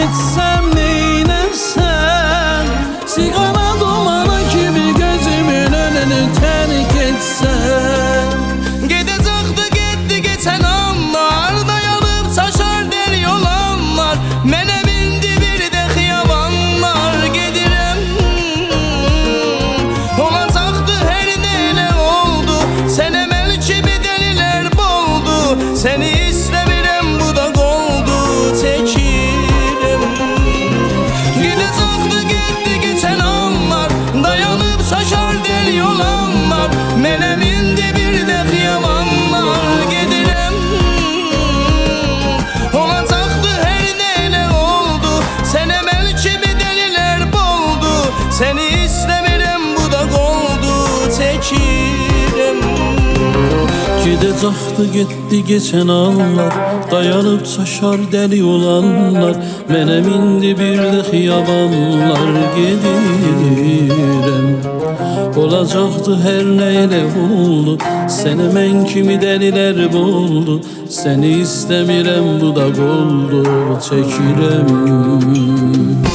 etsem neylersen, sigara dumanı gibi gözümün önünü terk etsen. Gedecekti gitti geçen anlar, dayanıp taşar deli olanlar. Mene bindi bir de xiyabanlar. Gedirem olacaktı her neyle oldu. Sen emel kimi deliler boldu. Seni istemirem bu da goldu. Çekirem. Gedecekti gitti geçen anlar, dayanıp taşar deli olanlar. Mene bindi bir de xiyabanlar. Gedirem olacaktı her neyle oldu. Sen emel kimi deliler boldu. Seni istemirem bu da goldu. Çekirem. Gidecekti gitti geçen anlar, dayanıp taşar deli olanlar. Mene mindi bir de xiyabanlar. Gedirem olacaktı her neyle oldu. Seni men kimi deliler buldu. Seni istemirem bu da goldu. Çekirem.